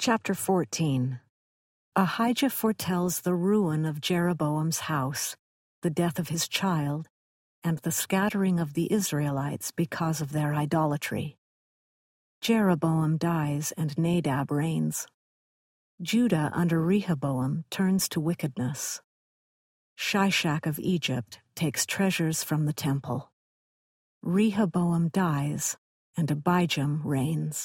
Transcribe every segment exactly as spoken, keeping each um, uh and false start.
Chapter fourteen. Ahijah foretells the ruin of Jeroboam's house, the death of his child, and the scattering of the Israelites because of their idolatry. Jeroboam dies and Nadab reigns. Judah under Rehoboam turns to wickedness. Shishak of Egypt takes treasures from the temple. Rehoboam dies, and Abijam reigns.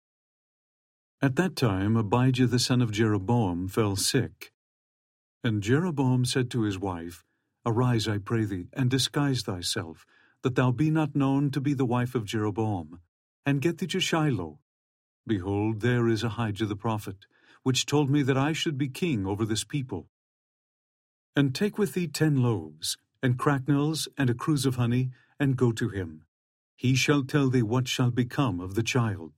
At that time Abijah the son of Jeroboam fell sick. And Jeroboam said to his wife, Arise, I pray thee, and disguise thyself, that thou be not known to be the wife of Jeroboam, and get thee to Shiloh. Behold, there is Ahijah the prophet, which told me that I should be king over this people. And take with thee ten loaves, and cracknels, and a cruse of honey, and go to him. He shall tell thee what shall become of the child.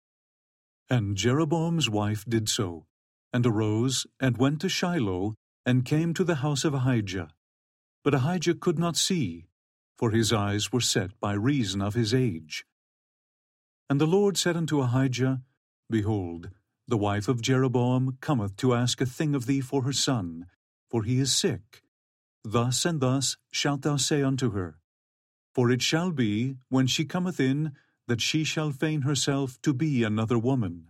And Jeroboam's wife did so, and arose, and went to Shiloh, and came to the house of Ahijah. But Ahijah could not see, for his eyes were set by reason of his age. And the Lord said unto Ahijah, Behold, the wife of Jeroboam cometh to ask a thing of thee for her son, for he is sick. Thus and thus shalt thou say unto her. For it shall be, when she cometh in, that she shall feign herself to be another woman.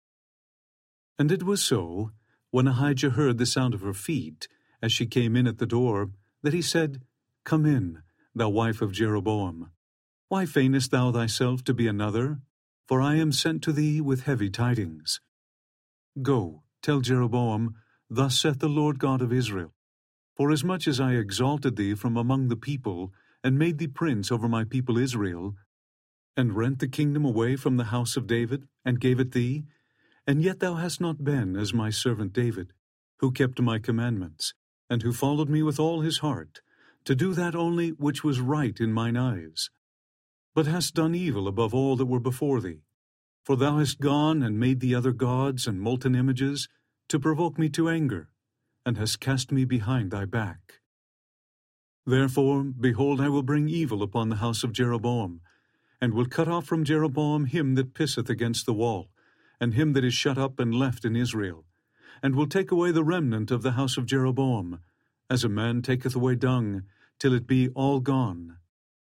And it was so, when Ahijah heard the sound of her feet, as she came in at the door, that he said, Come in, thou wife of Jeroboam. Why feignest thou thyself to be another? For I am sent to thee with heavy tidings. Go, tell Jeroboam, Thus saith the Lord God of Israel, Forasmuch as I exalted thee from among the people, and made thee prince over my people Israel, and rent the kingdom away from the house of David, and gave it thee, and yet thou hast not been as my servant David, who kept my commandments, and who followed me with all his heart, to do that only which was right in mine eyes, but hast done evil above all that were before thee. For thou hast gone and made thee other gods and molten images, to provoke me to anger, and hast cast me behind thy back. Therefore, behold, I will bring evil upon the house of Jeroboam, and will cut off from Jeroboam him that pisseth against the wall, and him that is shut up and left in Israel, and will take away the remnant of the house of Jeroboam, as a man taketh away dung, till it be all gone.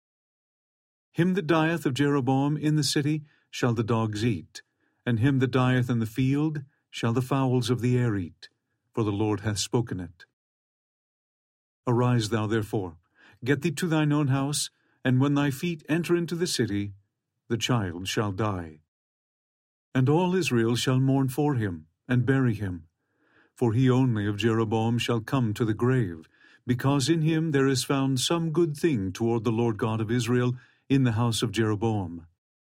Him that dieth of Jeroboam in the city shall the dogs eat, and him that dieth in the field shall the fowls of the air eat, for the Lord hath spoken it. Arise thou therefore, get thee to thine own house, and when thy feet enter into the city, the child shall die. And all Israel shall mourn for him, and bury him. For he only of Jeroboam shall come to the grave, because in him there is found some good thing toward the Lord God of Israel in the house of Jeroboam.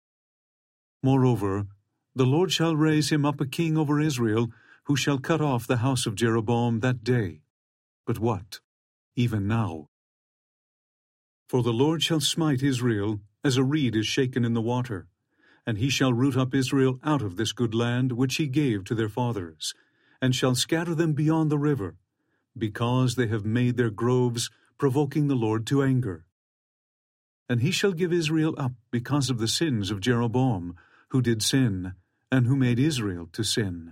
Moreover, the Lord shall raise him up a king over Israel, who shall cut off the house of Jeroboam that day. But what? Even now. For the Lord shall smite Israel, as a reed is shaken in the water, and he shall root up Israel out of this good land which he gave to their fathers, and shall scatter them beyond the river, because they have made their groves, provoking the Lord to anger. And he shall give Israel up because of the sins of Jeroboam, who did sin, and who made Israel to sin.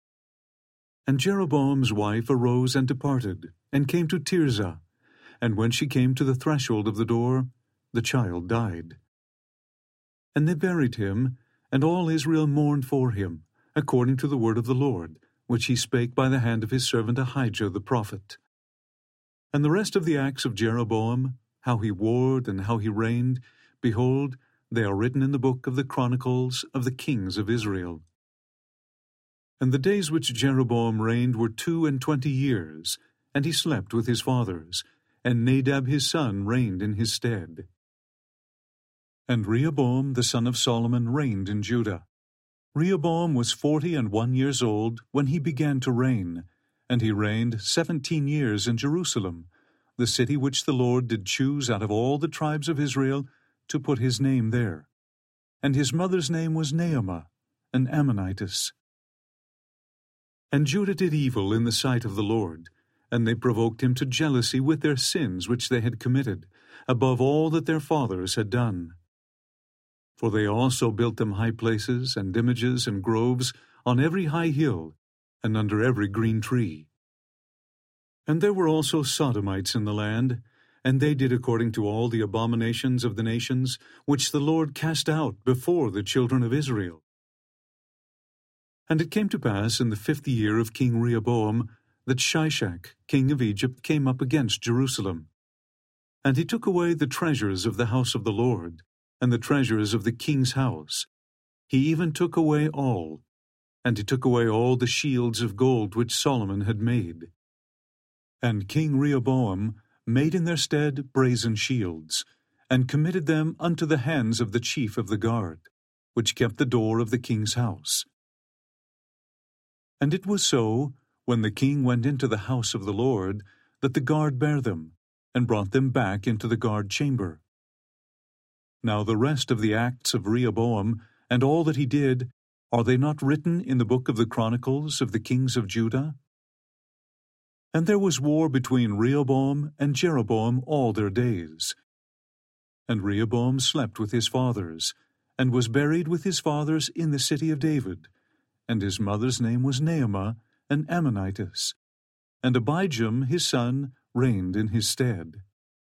And Jeroboam's wife arose and departed, and came to Tirzah, and when she came to the threshold of the door, the child died. And they buried him, and all Israel mourned for him, according to the word of the Lord, which he spake by the hand of his servant Ahijah the prophet. And the rest of the acts of Jeroboam, how he warred and how he reigned, behold, they are written in the book of the Chronicles of the kings of Israel. And the days which Jeroboam reigned were two and twenty years, and he slept with his fathers, and Nadab his son reigned in his stead. And Rehoboam the son of Solomon reigned in Judah. Rehoboam was forty and one years old when he began to reign, and he reigned seventeen years in Jerusalem, the city which the Lord did choose out of all the tribes of Israel to put his name there. And his mother's name was Naamah, an Ammonitess. And Judah did evil in the sight of the Lord, and they provoked him to jealousy with their sins which they had committed, above all that their fathers had done. For they also built them high places and images and groves on every high hill, and under every green tree. And there were also Sodomites in the land, and they did according to all the abominations of the nations, which the Lord cast out before the children of Israel. And it came to pass in the fifth year of King Rehoboam that Shishak, king of Egypt, came up against Jerusalem. And he took away the treasures of the house of the Lord, and the treasures of the king's house. He even took away all, and he took away all the shields of gold which Solomon had made. And King Rehoboam made in their stead brazen shields, and committed them unto the hands of the chief of the guard, which kept the door of the king's house. And it was so, when the king went into the house of the Lord, that the guard bare them, and brought them back into the guard chamber. Now the rest of the acts of Rehoboam, and all that he did, are they not written in the book of the Chronicles of the kings of Judah? And there was war between Rehoboam and Jeroboam all their days. And Rehoboam slept with his fathers, and was buried with his fathers in the city of David. And his mother's name was Naamah, an Ammonitess. And Abijam his son reigned in his stead.